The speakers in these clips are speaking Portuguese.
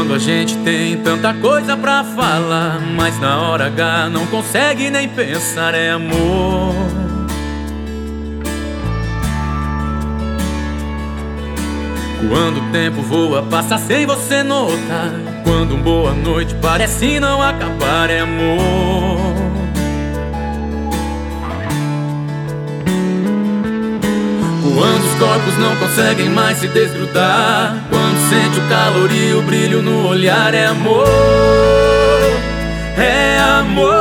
Quando a gente tem tanta coisa pra falar, mas na hora H não consegue nem pensar, é amor. Quando o tempo voa, passa sem você notar. Quando boa noite parece não acabar, é amor. Quando os corpos não conseguem mais se desgrudar, quando sente o calor e o brilho no olhar, é amor. É amor.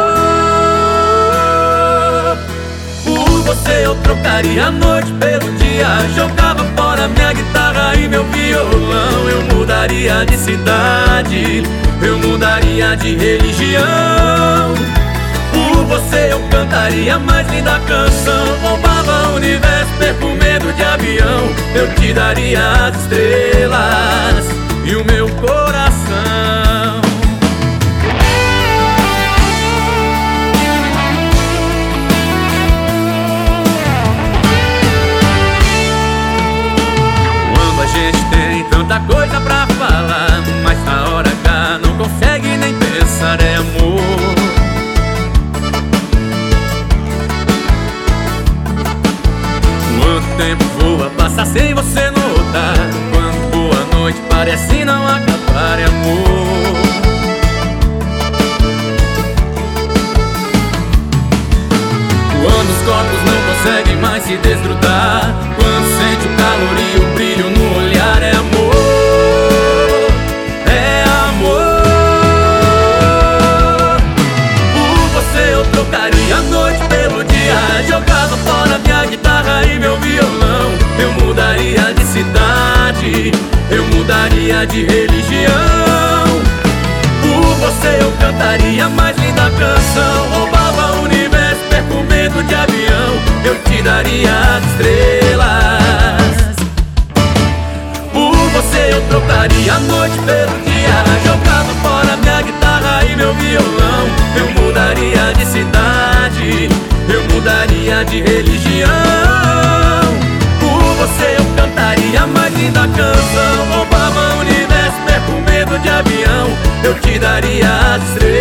Por você eu trocaria a noite pelo dia, jogava fora minha guitarra e meu violão. Eu mudaria de cidade, eu mudaria de religião. Por você eu cantaria a mais linda canção, roubava o universo, perco medo de avião. Eu te daria as estrelas e o meu coração. Quando a gente tem tanta coisa pra falar, mas na hora H não consegue nem pensar, é amor. Quando o tempo voa, passa sem você notar. Quando boa noite parece não acabar, é amor. Quando os corpos não conseguem mais se desgrudar, quando sente o calor e o brilho no olhar, é amor. É amor. Por você eu trocaria a noite pelo dia, jogava fora minha guitarra e meu violão. Eu mudaria de cidade, eu mudaria de religião. Por você eu cantaria a mais linda canção, roubava o universo, perco medo de avião. Eu te daria as estrelas. Por você eu trocaria a noite pelo dia, jogava fora minha guitarra e meu violão. Eu mudaria de cidade, eu mudaria de religião. Por você eu cantaria a mais linda canção, roubava o universo, perco medo de avião. Eu te daria as estrelas.